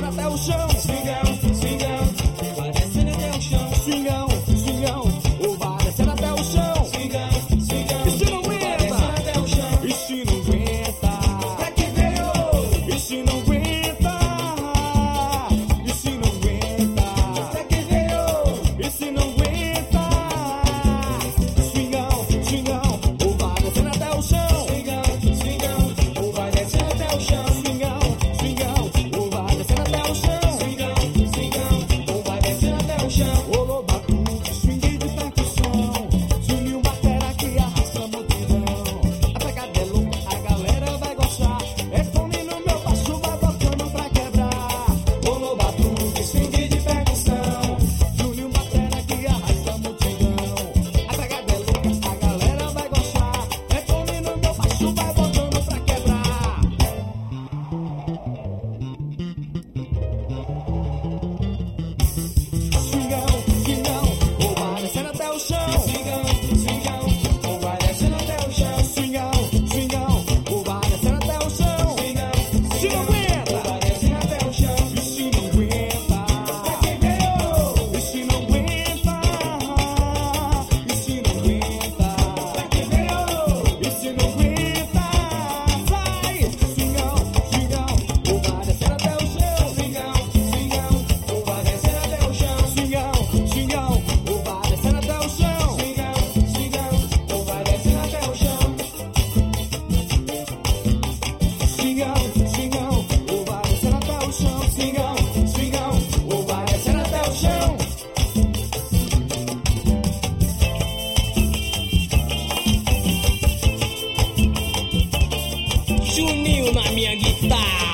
descendo até o chão. Swingão, swingão, vai descendo até o chão. Swingão, swingão, ou vai descendo até o chão. Swingão, swingão, e se não aguenta, vai descendo até o chão. E se não aguenta, pra que veio? E se não aguenta, e se não aguenta, pra que veio? E se não aguenta, swingão, swingão, ou vai descendo até o chão. Swingão, swingão, ou vai descendo até o chão. Swingão, swingão, ou vai descendo até o chão. Swingão, swingão, ou vai descendo até o chão. Rolou batuque, swing de percussão. Juninho batera que arrasta a multidão. A pegada é louca, a galera vai gostar. É fome no meu baixo, vai botando pra quebrar. Rolou batuque, swing de percussão. Juninho batera que arrasta a multidão. A pegada é louca, a galera vai gostar. É fome no meu baixo, vai botando pra quebrar. Swingão, swingão, ou vai descendo até o chão. Swingão, swingão, ou vai descendo até o chão. Swingão, swingão, ou vai descendo até o chão. Swingão, se não aguenta, ou vai descendo até o chão. E se não aguenta, pra que veio? E se não aguenta, e se não aguenta, pra que veio? E se não aguenta, vai. Swingão, swingão, ou vai descendo até o chão. Swingão, swingão, ou vai descendo até o chão. Swingão, swingão, ou vai descendo até o chão. Swingão, swingão, ou vai descendo até o chão. Swingão, swingão, ou vai descendo até o chão. Swingão, swingão, ou vai descendo até o chão. Juninho na minha guitarra.